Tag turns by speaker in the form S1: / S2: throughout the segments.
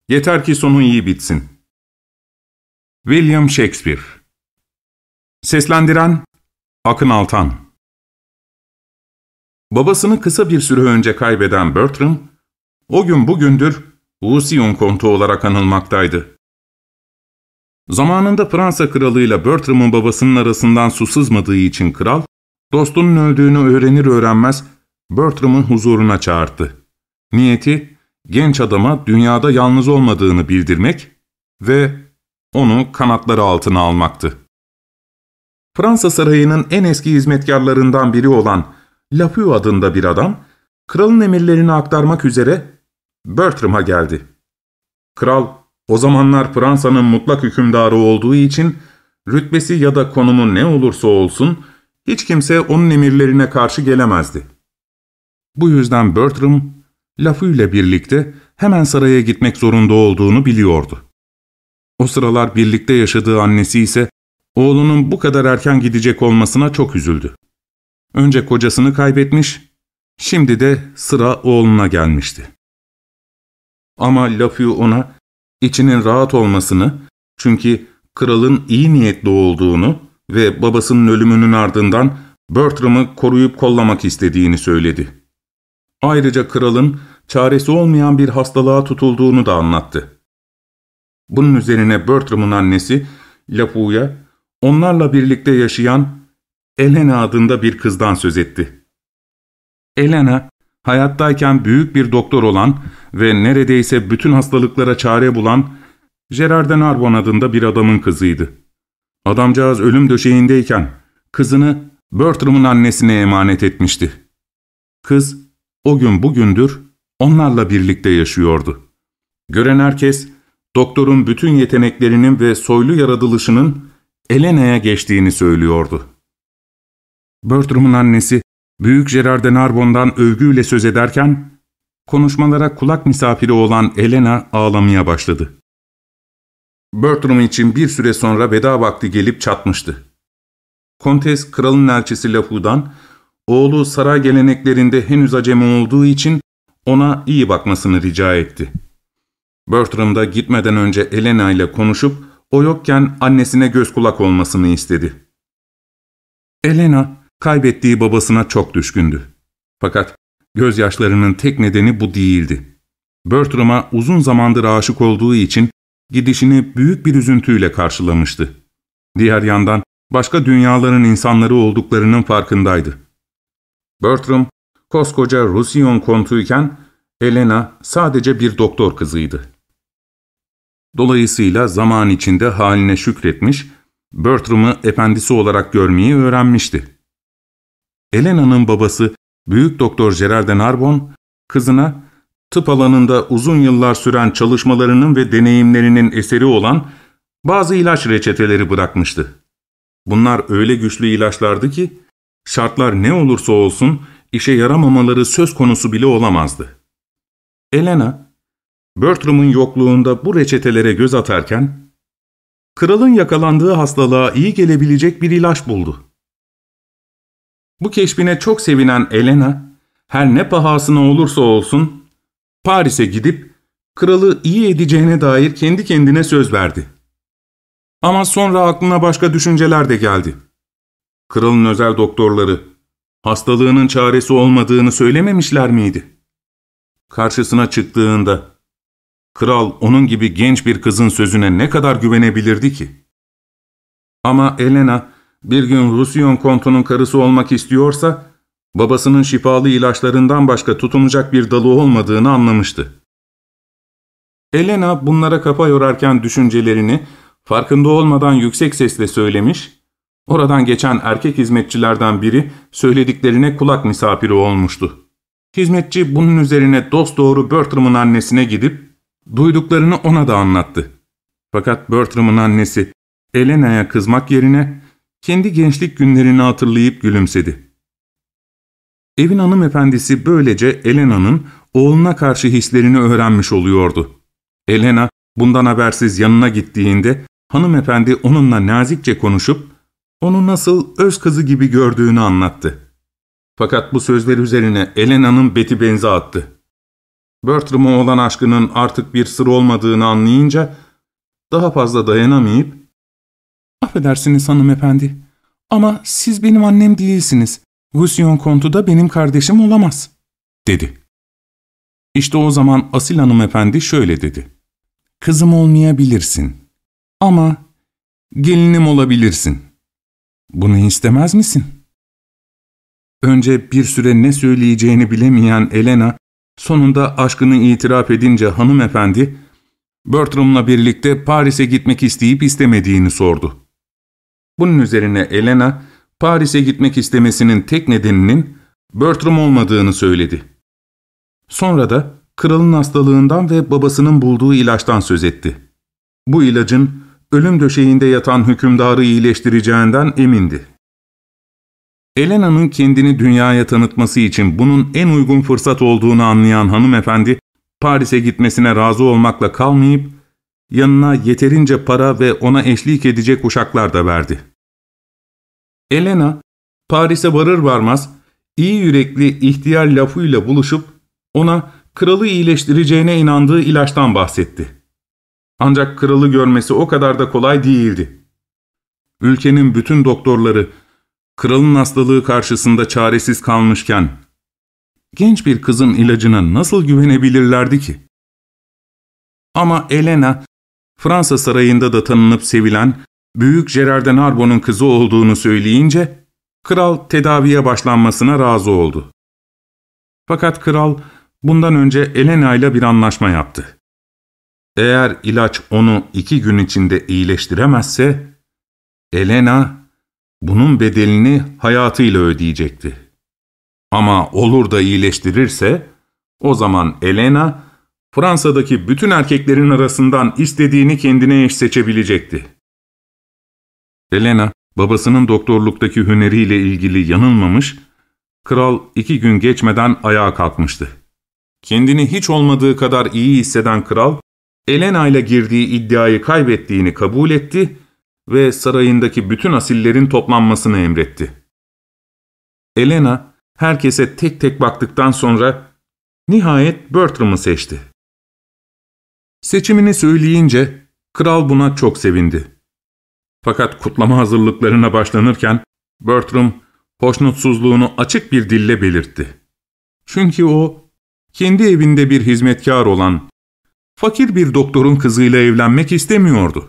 S1: Yeter ki sonu iyi bitsin. William Shakespeare. Seslendiren Akın Altan. Babasını kısa bir süre önce kaybeden Bertram, o gün bugündür Roussillon kontu olarak anılmaktaydı. Zamanında Fransa kralıyla Bertram'ın babasının arasından su sızmadığı için kral, dostunun öldüğünü öğrenir öğrenmez Bertram'ın huzuruna çağırdı. Niyeti, genç adama dünyada yalnız olmadığını bildirmek ve onu kanatları altına almaktı. Fransa sarayının en eski hizmetkarlarından biri olan Lafeu adında bir adam, kralın emirlerini aktarmak üzere Bertram'a geldi. Kral, o zamanlar Fransa'nın mutlak hükümdarı olduğu için, rütbesi ya da konumu ne olursa olsun, hiç kimse onun emirlerine karşı gelemezdi. Bu yüzden Bertram, Lafeu ile birlikte hemen saraya gitmek zorunda olduğunu biliyordu. O sıralar birlikte yaşadığı annesi ise, oğlunun bu kadar erken gidecek olmasına çok üzüldü. Önce kocasını kaybetmiş, şimdi de sıra oğluna gelmişti. Ama Lafeu ona içinin rahat olmasını, çünkü kralın iyi niyetli olduğunu ve babasının ölümünün ardından Bertram'ı koruyup kollamak istediğini söyledi. Ayrıca kralın çaresi olmayan bir hastalığa tutulduğunu da anlattı. Bunun üzerine Bertram'ın annesi Lafeu'ya onlarla birlikte yaşayan Elena adında bir kızdan söz etti. Elena, hayattayken büyük bir doktor olan ve neredeyse bütün hastalıklara çare bulan Gérard de Narbon adında bir adamın kızıydı. Adamcağız ölüm döşeğindeyken kızını Bertram'ın annesine emanet etmişti. Kız, o gün bugündür onlarla birlikte yaşıyordu. Gören herkes, doktorun bütün yeteneklerinin ve soylu yaratılışının Elena'ya geçtiğini söylüyordu. Bertram'ın annesi, Büyük Gérard de Narbon'dan övgüyle söz ederken, konuşmalara kulak misafiri olan Elena ağlamaya başladı. Bertram için bir süre sonra veda vakti gelip çatmıştı. Kontes, kralın elçisi Lafeu'dan, oğlu saray geleneklerinde henüz acemi olduğu için ona iyi bakmasını rica etti. Bertram da gitmeden önce Elena ile konuşup, o yokken annesine göz kulak olmasını istedi. Elena, kaybettiği babasına çok düşkündü. Fakat gözyaşlarının tek nedeni bu değildi. Bertram'a uzun zamandır aşık olduğu için gidişini büyük bir üzüntüyle karşılamıştı. Diğer yandan başka dünyaların insanları olduklarının farkındaydı. Bertram, koskoca Roussillon kontuyken Elena sadece bir doktor kızıydı. Dolayısıyla zaman içinde haline şükretmiş, Bertram'ı efendisi olarak görmeyi öğrenmişti. Elena'nın babası Büyük Doktor Gérard de Narbon, kızına tıp alanında uzun yıllar süren çalışmalarının ve deneyimlerinin eseri olan bazı ilaç reçeteleri bırakmıştı. Bunlar öyle güçlü ilaçlardı ki, şartlar ne olursa olsun işe yaramamaları söz konusu bile olamazdı. Elena, Bertram'ın yokluğunda bu reçetelere göz atarken, kralın yakalandığı hastalığa iyi gelebilecek bir ilaç buldu. Bu keşfine çok sevinen Elena, her ne pahasına olursa olsun, Paris'e gidip kralı iyi edeceğine dair kendi kendine söz verdi. Ama sonra aklına başka düşünceler de geldi. Kralın özel doktorları, hastalığının çaresi olmadığını söylememişler miydi? Karşısına çıktığında, kral onun gibi genç bir kızın sözüne ne kadar güvenebilirdi ki? Ama Elena, bir gün Roussillon kontunun karısı olmak istiyorsa, babasının şifalı ilaçlarından başka tutunacak bir dalı olmadığını anlamıştı. Elena bunlara kafa yorarken düşüncelerini farkında olmadan yüksek sesle söylemiş, oradan geçen erkek hizmetçilerden biri söylediklerine kulak misafiri olmuştu. Hizmetçi bunun üzerine dosdoğru Bertram'ın annesine gidip duyduklarını ona da anlattı. Fakat Bertram'ın annesi Elena'ya kızmak yerine kendi gençlik günlerini hatırlayıp gülümsedi. Evin hanımefendisi böylece Elena'nın oğluna karşı hislerini öğrenmiş oluyordu. Elena bundan habersiz yanına gittiğinde hanımefendi onunla nazikçe konuşup onu nasıl öz kızı gibi gördüğünü anlattı. Fakat bu sözler üzerine Elena'nın beti benzi attı. Bertram'a olan aşkının artık bir sır olmadığını anlayınca daha fazla dayanamayıp
S2: "Affedersiniz hanımefendi ama siz benim annem değilsiniz. Roussillon Kontu da benim kardeşim olamaz," dedi. İşte o zaman asil hanımefendi şöyle dedi: "Kızım olmayabilirsin ama gelinim olabilirsin. Bunu istemez misin?" Önce bir süre ne söyleyeceğini bilemeyen Elena, sonunda aşkını itiraf edince hanımefendi, Bertram'la birlikte Paris'e gitmek isteyip istemediğini sordu. Bunun üzerine Elena, Paris'e gitmek istemesinin tek nedeninin Bertram olmadığını söyledi. Sonra da kralın hastalığından ve babasının bulduğu ilaçtan söz etti. Bu ilacın ölüm döşeğinde yatan hükümdarı iyileştireceğinden emindi. Elena'nın kendini dünyaya tanıtması için bunun en uygun fırsat olduğunu anlayan hanımefendi, Paris'e gitmesine razı olmakla kalmayıp, yanına yeterince para ve ona eşlik edecek uşaklar da verdi. Elena, Paris'e varır varmaz, iyi yürekli ihtiyar lafıyla buluşup, ona kralı iyileştireceğine inandığı ilaçtan bahsetti. Ancak kralı görmesi o kadar da kolay değildi. Ülkenin bütün doktorları, kralın hastalığı karşısında çaresiz kalmışken, genç bir kızın ilacına nasıl güvenebilirlerdi ki? Ama Elena, Fransa sarayında da tanınıp sevilen Büyük Gerard de Narbonne'un kızı olduğunu söyleyince, kral tedaviye başlanmasına razı oldu. Fakat kral, bundan önce Elena ile bir anlaşma yaptı. Eğer ilaç onu 2 gün içinde iyileştiremezse, Elena, bunun bedelini hayatıyla ödeyecekti. Ama olur da iyileştirirse, o zaman Elena, Fransa'daki bütün erkeklerin arasından istediğini kendine eş seçebilecekti. Elena, babasının doktorluktaki hüneriyle ilgili yanılmamış, kral 2 gün geçmeden ayağa kalkmıştı. Kendini hiç olmadığı kadar iyi hisseden kral, Elena ile girdiği iddiayı kaybettiğini kabul etti ve sarayındaki bütün asillerin toplanmasını emretti. Elena, herkese tek tek baktıktan sonra nihayet Bertram'ı seçti. Seçimini söyleyince kral buna çok sevindi. Fakat kutlama hazırlıklarına başlanırken Bertram hoşnutsuzluğunu açık bir dille belirtti. Çünkü o, kendi evinde bir hizmetkar olan, fakir bir doktorun kızıyla evlenmek istemiyordu.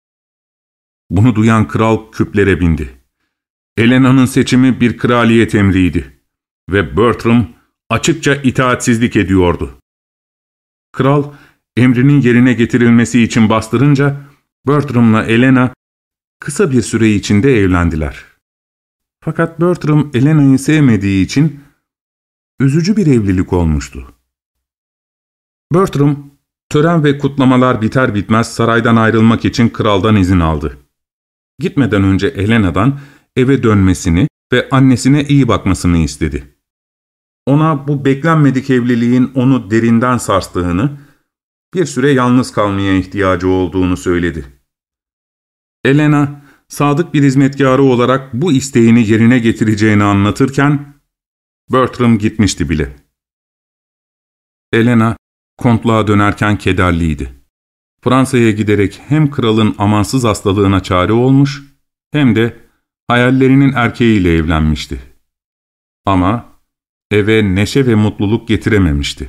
S2: Bunu duyan kral küplere bindi. Elena'nın seçimi bir kraliyet emriydi ve Bertram açıkça itaatsizlik ediyordu. Kral, emrinin yerine getirilmesi için bastırınca Bertram'la Elena kısa bir süre içinde evlendiler. Fakat Bertram Elena'yı sevmediği için üzücü bir evlilik olmuştu. Bertram, tören ve kutlamalar biter bitmez saraydan ayrılmak için kraldan izin aldı. Gitmeden önce Elena'dan eve dönmesini ve annesine iyi bakmasını istedi. Ona bu beklenmedik evliliğin onu derinden sarstığını, bir süre yalnız kalmaya ihtiyacı olduğunu söyledi. Elena, sadık bir hizmetkarı olarak bu isteğini yerine getireceğini anlatırken, Bertram gitmişti bile. Elena, kontluğa dönerken kederliydi. Fransa'ya giderek hem kralın amansız hastalığına çare olmuş, hem de hayallerinin erkeğiyle evlenmişti. Ama eve neşe ve mutluluk getirememişti.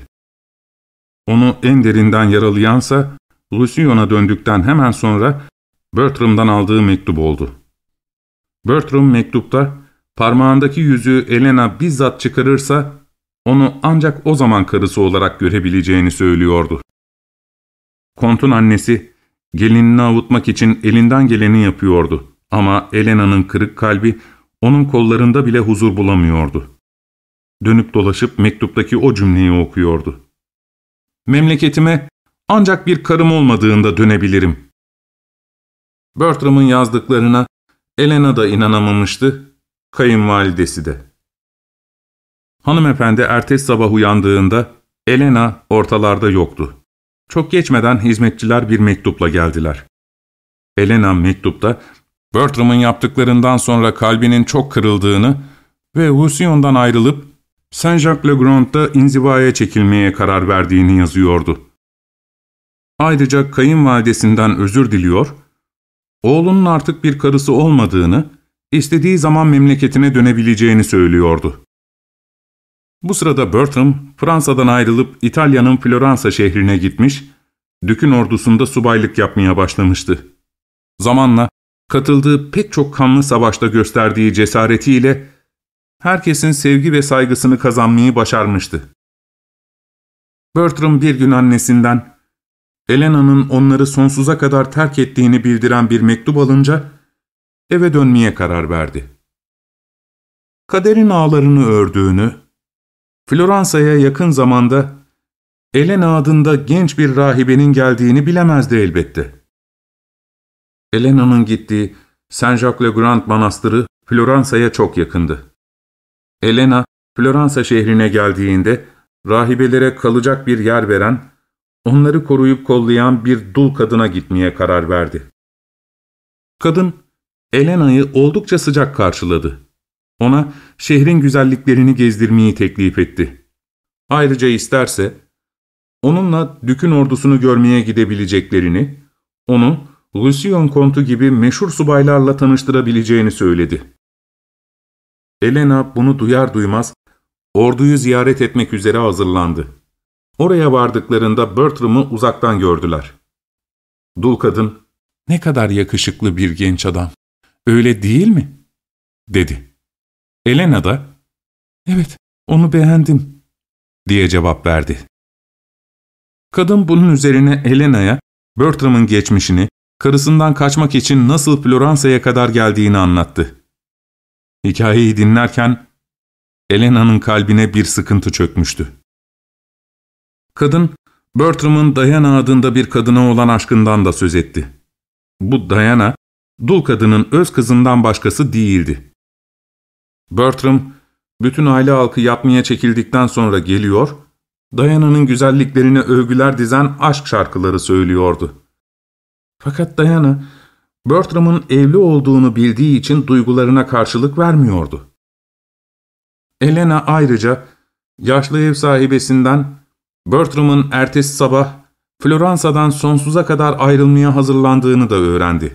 S2: Onu en derinden yaralayansa, Roussillon'a döndükten hemen sonra Bertram'dan aldığı mektup oldu. Bertram mektupta, parmağındaki yüzüğü Elena bizzat çıkarırsa, onu ancak o zaman karısı olarak görebileceğini söylüyordu. Kont'un annesi, gelinini avutmak için elinden geleni yapıyordu. Ama Elena'nın kırık kalbi, onun kollarında bile huzur bulamıyordu. Dönüp dolaşıp mektuptaki o cümleyi okuyordu. "Memleketime ancak bir karım olmadığında dönebilirim." Bertram'ın yazdıklarına Elena da inanamamıştı, kayınvalidesi de. Hanımefendi ertesi sabah uyandığında Elena ortalarda yoktu. Çok geçmeden hizmetçiler bir mektupla geldiler. Elena mektupta Bertram'ın yaptıklarından sonra kalbinin çok kırıldığını ve Roussillon'dan ayrılıp
S1: Saint-Jacques-le-Grand'da inzivaya çekilmeye karar verdiğini yazıyordu. Ayrıca kayınvalidesinden özür diliyor, oğlunun artık bir karısı olmadığını, istediği zaman memleketine dönebileceğini söylüyordu. Bu sırada Bertram, Fransa'dan ayrılıp İtalya'nın Floransa şehrine gitmiş, Dük'ün ordusunda subaylık yapmaya başlamıştı. Zamanla, katıldığı pek çok kanlı savaşta gösterdiği cesaretiyle, herkesin sevgi ve saygısını kazanmayı başarmıştı. Bertram bir gün annesinden, Elena'nın onları sonsuza kadar terk ettiğini bildiren bir mektup alınca, eve dönmeye karar verdi. Kaderin ağlarını ördüğünü, Floransa'ya yakın zamanda Elena adında genç bir rahibenin geldiğini bilemezdi elbette. Elena'nın gittiği Saint-Jacques-le-Grand manastırı Floransa'ya çok yakındı. Elena, Floransa şehrine geldiğinde rahibelere kalacak bir yer veren, onları koruyup kollayan bir dul kadına gitmeye karar verdi. Kadın, Elena'yı oldukça sıcak karşıladı. Ona şehrin güzelliklerini gezdirmeyi teklif etti. Ayrıca isterse, onunla Dük'ün ordusunu görmeye gidebileceklerini, onu Roussillon kontu gibi meşhur subaylarla tanıştırabileceğini söyledi. Elena bunu duyar duymaz, orduyu ziyaret etmek üzere hazırlandı. Oraya vardıklarında Bertram'ı uzaktan gördüler. Dul kadın,
S2: "Ne kadar yakışıklı bir genç adam, öyle değil mi?" dedi. Elena da, "Evet, onu beğendim," diye cevap verdi. Kadın bunun üzerine Elena'ya Bertram'ın geçmişini, karısından kaçmak için nasıl Floransa'ya kadar geldiğini anlattı. Hikayeyi dinlerken Elena'nın kalbine bir sıkıntı çökmüştü. Kadın, Bertram'ın Diana adında bir kadına olan aşkından da söz etti. Bu Diana, dul kadının öz kızından başkası değildi. Bertram, bütün aile halkı yatmaya çekildikten sonra geliyor, Diana'nın güzelliklerine övgüler dizen aşk şarkıları söylüyordu. Fakat Diana, Bertram'ın evli olduğunu bildiği için duygularına karşılık vermiyordu. Elena ayrıca, yaşlı ev sahibesinden, Bertram'ın ertesi sabah Floransa'dan sonsuza kadar ayrılmaya hazırlandığını da öğrendi.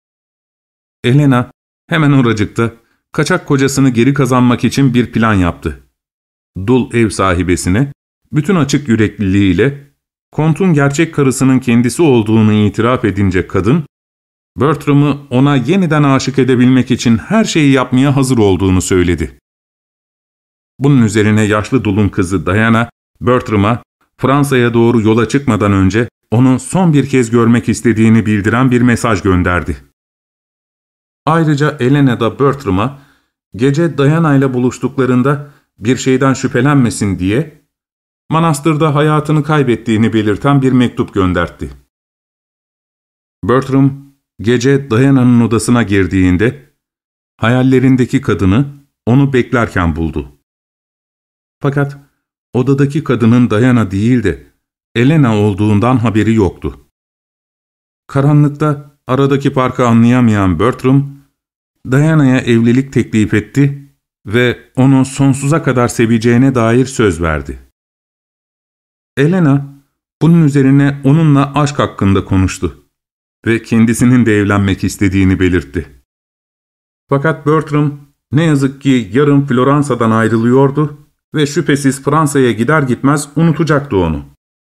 S2: Elena hemen oracıkta kaçak kocasını geri kazanmak için bir plan yaptı. Dul ev sahibesine bütün açık yürekliliğiyle kontun gerçek karısının kendisi olduğunu itiraf edince kadın, Bertram'ı ona yeniden aşık edebilmek için her şeyi yapmaya hazır olduğunu söyledi. Bunun üzerine yaşlı dulun kızı Diana, Bertram'a Fransa'ya doğru yola çıkmadan önce onu son bir kez görmek istediğini bildiren bir mesaj gönderdi. Ayrıca Elena da Bertram'a gece Diana ile buluştuklarında bir şeyden şüphelenmesin diye manastırda hayatını kaybettiğini belirten bir mektup gönderdi. Bertram gece Diana'nın odasına girdiğinde hayallerindeki kadını onu beklerken buldu. Fakat odadaki kadının Diana değil de Elena olduğundan haberi yoktu. Karanlıkta aradaki farkı anlayamayan Bertram, Diana'ya evlilik teklif etti ve onu sonsuza kadar seveceğine dair söz verdi. Elena, bunun üzerine onunla aşk hakkında konuştu ve kendisinin de evlenmek istediğini belirtti. Fakat Bertram, ne yazık ki yarın Floransa'dan ayrılıyordu ve şüphesiz Fransa'ya gider gitmez unutacaktı onu.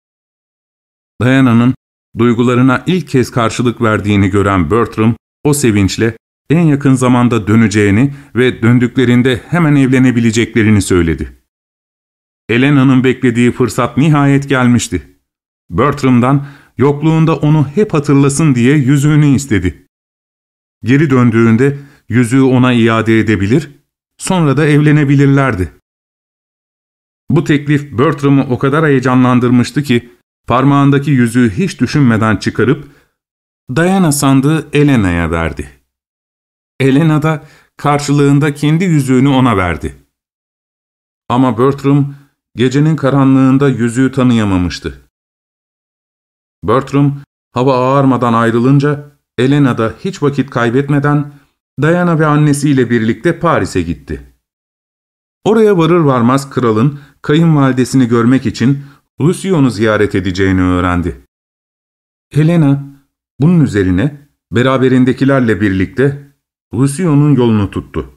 S2: Diana'nın duygularına ilk kez karşılık verdiğini gören Bertram, o sevinçle en yakın zamanda döneceğini ve döndüklerinde hemen evlenebileceklerini söyledi. Elena'nın beklediği fırsat nihayet gelmişti. Bertram'dan yokluğunda onu hep hatırlasın diye yüzüğünü istedi. Geri döndüğünde yüzüğü ona iade edebilir, sonra da evlenebilirlerdi. Bu teklif Bertram'ı o kadar heyecanlandırmıştı ki, parmağındaki yüzüğü hiç düşünmeden çıkarıp, Diana sandığı Elena'ya verdi. Elena da karşılığında kendi yüzüğünü ona verdi. Ama Bertram, gecenin karanlığında yüzüğü tanıyamamıştı. Bertram, hava ağarmadan ayrılınca, Elena da hiç vakit kaybetmeden Diana ve annesiyle birlikte Paris'e gitti.
S1: Oraya varır varmaz kralın kayınvalidesini görmek için Lucyon'u ziyaret edeceğini öğrendi. Helena bunun üzerine beraberindekilerle birlikte Lucyon'un yolunu tuttu.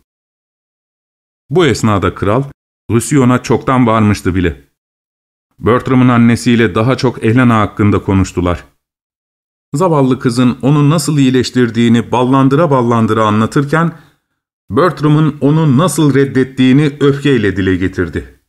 S1: Bu esnada kral Lucyon'a çoktan varmıştı bile. Bertram'ın annesiyle daha çok Helena hakkında konuştular. Zavallı kızın onu nasıl iyileştirdiğini ballandıra ballandıra anlatırken, Bertram'ın onu nasıl reddettiğini öfkeyle dile getirdi.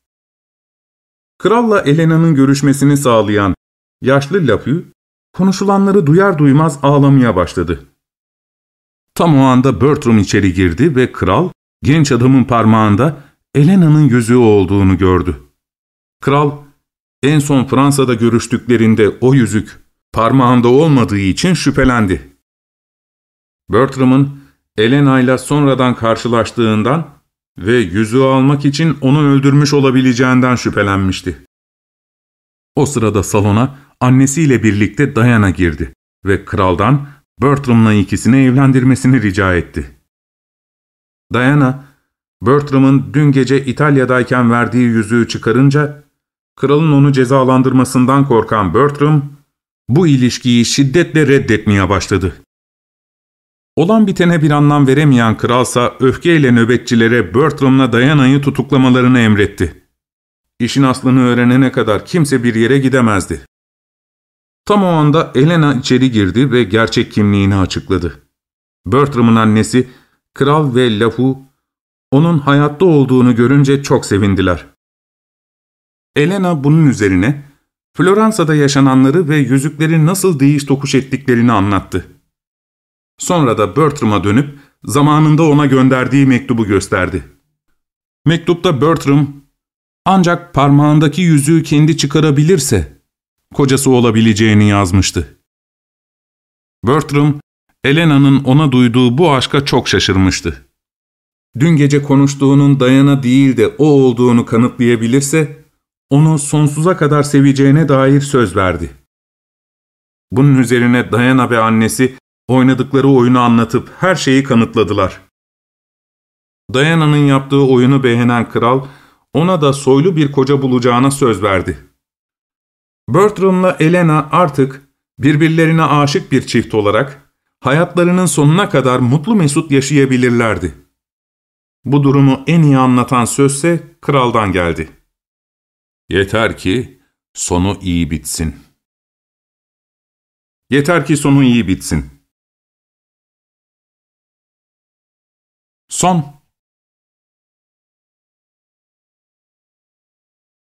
S1: Kralla Helena'nın görüşmesini sağlayan yaşlı Lapu, konuşulanları duyar duymaz ağlamaya başladı. Tam o anda Bertram içeri girdi ve kral, genç adamın parmağında Helena'nın yüzüğü olduğunu gördü. Kral, en son Fransa'da görüştüklerinde o yüzük parmağında olmadığı için şüphelendi. Bertram'ın Helena'yla sonradan karşılaştığından ve yüzüğü almak için onu öldürmüş olabileceğinden şüphelenmişti. O sırada salona annesiyle birlikte Diana girdi ve kraldan Bertram'la ikisini evlendirmesini rica etti. Diana, Bertram'ın dün gece İtalya'dayken verdiği yüzüğü çıkarınca, kralın onu cezalandırmasından korkan Bertram, bu ilişkiyi şiddetle reddetmeye başladı. Olan bitene bir anlam veremeyen kralsa öfkeyle nöbetçilere Bertram'la Diana'yı tutuklamalarını emretti. İşin aslını öğrenene kadar kimse bir yere gidemezdi. Tam o anda Helena içeri girdi ve gerçek kimliğini açıkladı. Bertram'ın annesi, kral ve Lafu, onun hayatta olduğunu görünce çok sevindiler. Helena bunun üzerine Floransa'da yaşananları ve yüzükleri nasıl değiş tokuş ettiklerini anlattı. Sonra da Bertram'a dönüp zamanında ona gönderdiği mektubu gösterdi. Mektupta Bertram, ancak parmağındaki yüzüğü kendi çıkarabilirse kocası olabileceğini yazmıştı. Bertram, Helena'nın ona duyduğu bu aşka çok şaşırmıştı. Dün gece konuştuğunun Diana değil de o olduğunu kanıtlayabilirse, onu sonsuza kadar seveceğine dair söz verdi. Bunun üzerine Diana ve annesi oynadıkları oyunu anlatıp her şeyi kanıtladılar. Diana'nın yaptığı oyunu beğenen kral, ona da soylu bir koca bulacağına söz verdi. Bertram'la Helena artık birbirlerine aşık bir çift olarak hayatlarının sonuna kadar mutlu mesut yaşayabilirlerdi. Bu durumu en iyi anlatan sözse kraldan geldi. Yeter ki sonu iyi bitsin. Yeter ki sonu iyi bitsin. Son